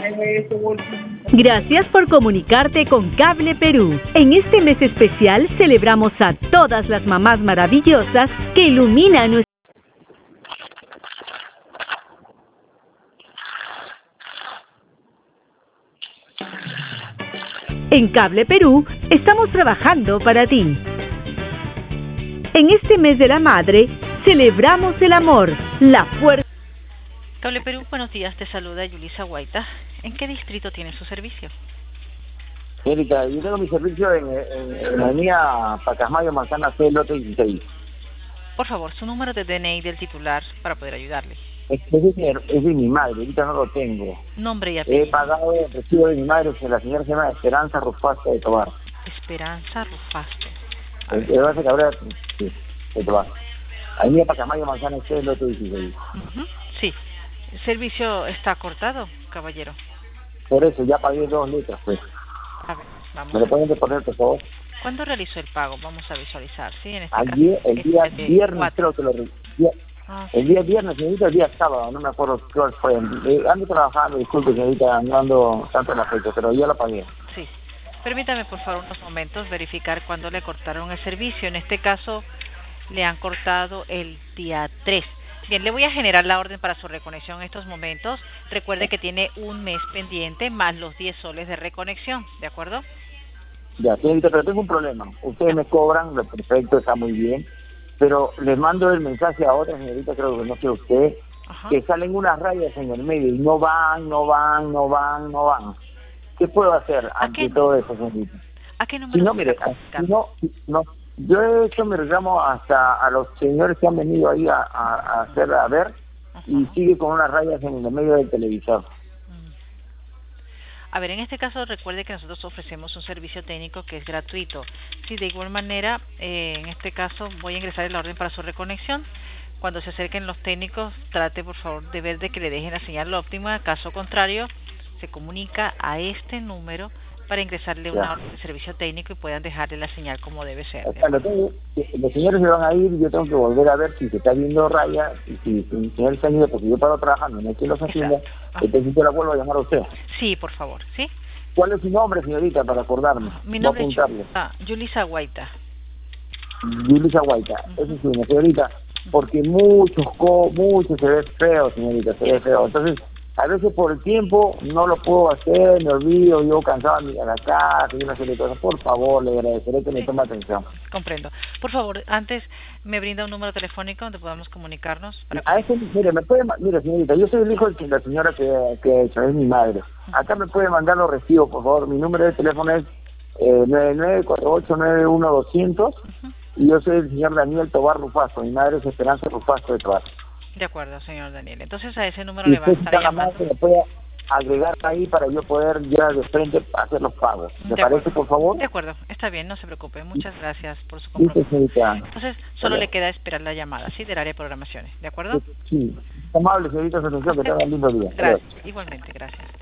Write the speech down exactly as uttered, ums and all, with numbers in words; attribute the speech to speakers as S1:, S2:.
S1: Gracias por comunicarte con Cable Perú. En este mes especial celebramos a todas las mamás maravillosas que iluminan nuestra... En Cable Perú estamos trabajando para ti. En este mes de la madre, celebramos el amor, la fuerza...
S2: Cable Perú, buenos días, te saluda Yulisa Guaita. ¿En qué distrito tiene su servicio?
S3: Erika, yo tengo mi servicio en, en, en la avenida Pacasmayo, Manzana C, lote dieciséis.
S2: Por favor, su número de D N I del titular para poder ayudarle.
S3: Es, es, de, es de mi madre, ahorita no lo tengo.
S2: Nombre y apellido.
S3: He pagado el recibo de mi madre, que la señora se llama Esperanza Rufaste de Tobar.
S2: Esperanza Rufaste.
S3: El base Cabrera, sí, de Tobar. Avenida Pacasmayo, Manzana C, lote dieciséis.
S2: Uh-huh. Sí. ¿El servicio está cortado, caballero?
S3: Por eso, ya pagué dos letras, pues.
S2: A ver, vamos.
S3: ¿Me lo pueden reponer, por favor?
S2: ¿Cuándo realizó el pago? Vamos a visualizar, ¿sí? En este
S3: Ayer,
S2: caso,
S3: el día
S2: este
S3: viernes creo que lo realizé.
S2: Ah,
S3: el día viernes, señorita, el día sábado, no me acuerdo cuál fue. Eh, ando trabajando, disculpe, señorita, no ando tanto en la fecha, pero ya lo pagué.
S2: Sí. Permítame, por favor, unos momentos verificar cuándo le cortaron el servicio. En este caso, le han cortado el día tres. Bien, le voy a generar la orden para su reconexión en estos momentos. Recuerde que tiene un mes pendiente más los diez soles de reconexión, ¿de acuerdo?
S3: Ya, señorita, pero tengo un problema. Ustedes me cobran, lo perfecto, está muy bien, pero les mando el mensaje a otra señorita, creo que no sé usted, Ajá. que salen unas rayas en el medio y no van, no van, no van, no van. ¿Qué puedo hacer ante
S2: qué?
S3: todo eso, señorita?
S2: ¿A qué número?
S3: Si no, mire, si no, no, yo he hecho mi reclamo hasta a los señores que han venido ahí a, a, a hacer a ver Ajá. y sigue con unas rayas en el medio del televisor.
S2: A ver, en este caso recuerde que nosotros ofrecemos un servicio técnico que es gratuito. Sí, de igual manera, eh, en este caso voy a ingresar en la orden para su reconexión. Cuando se acerquen los técnicos, trate por favor de ver de que le dejen la señal óptima. Caso contrario, se comunica a este número para ingresarle una orden de servicio técnico y puedan dejarle la señal como debe ser.
S3: O sea, lo tengo, los señores se van a ir y yo tengo que volver a ver si se está viendo raya y si, si el señor está ido, porque yo paro trabajando, no quiero los hacienda, entonces yo la vuelvo a llamar a usted.
S2: Sí, por favor, ¿sí?
S3: ¿Cuál es su nombre, señorita, para acordarme?
S2: Mi nombre es ah, Yulisa Guaita.
S3: Yulisa Guaita, uh-huh. Eso es una señorita, porque muchos, co muchos se ve feo, señorita, se ve feo. Entonces, a veces por el tiempo no lo puedo hacer, me olvido, yo cansado a la casa y una serie de cosas. Por favor, le agradeceré que me tome atención.
S2: Comprendo. Por favor, antes me brinda un número telefónico donde podamos comunicarnos. Para...
S3: A ese, mire, me puede, mire, señorita, yo soy el hijo de la señora que, que es mi madre. Acá me puede mandar los recibos, por favor. Mi número de teléfono es eh, nueve nueve cuatro ocho nueve uno dos cero cero uh-huh. y yo soy el señor Daniel Tobar Rufasto. Mi madre es Esperanza Rufasto de Tobar.
S2: De acuerdo, señor Daniel. Entonces a ese número le va a estar llamando.
S3: Me puede agregar ahí para yo poder ya de frente hacer los pagos. ¿Le parece, por favor?
S2: De acuerdo, está bien, no se preocupe. Muchas gracias por su compromiso. Entonces solo le queda esperar la llamada, ¿sí? Del área de programaciones, ¿de acuerdo?
S3: Sí, amable, señorita, atención, que tenga un lindo día.
S2: Gracias, igualmente, gracias.